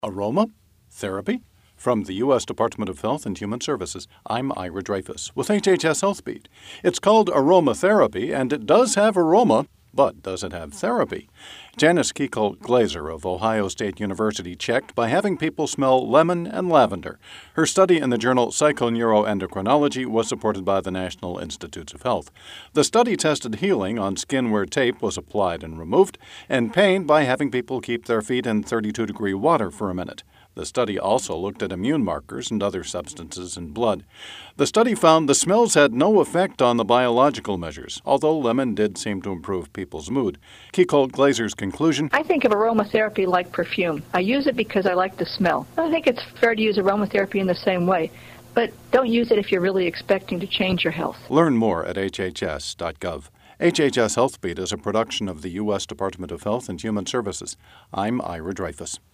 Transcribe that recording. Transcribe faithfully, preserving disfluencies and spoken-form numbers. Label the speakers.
Speaker 1: Aroma therapy? From the U S Department of Health and Human Services, I'm Ira Dreyfus with H H S Healthbeat. It's called aromatherapy, and it does have aroma, but does it have therapy? Janice Kekal-Glaser of Ohio State University checked by having people smell lemon and lavender. Her study in the journal Psychoneuroendocrinology was supported by the National Institutes of Health. The study tested healing on skin where tape was applied and removed, and pain by having people keep their feet in thirty-two degree water for a minute. The study also looked at immune markers and other substances in blood. The study found the smells had no effect on the biological measures, although lemon did seem to improve people's mood. Kekal-Glaser's conclusion:
Speaker 2: I think of aromatherapy like perfume. I use it because I like the smell. I think it's fair to use aromatherapy in the same way, but don't use it if you're really expecting to change your health.
Speaker 1: Learn more at H H S dot gov. H H S Healthbeat is a production of the U S Department of Health and Human Services. I'm Ira Dreyfus.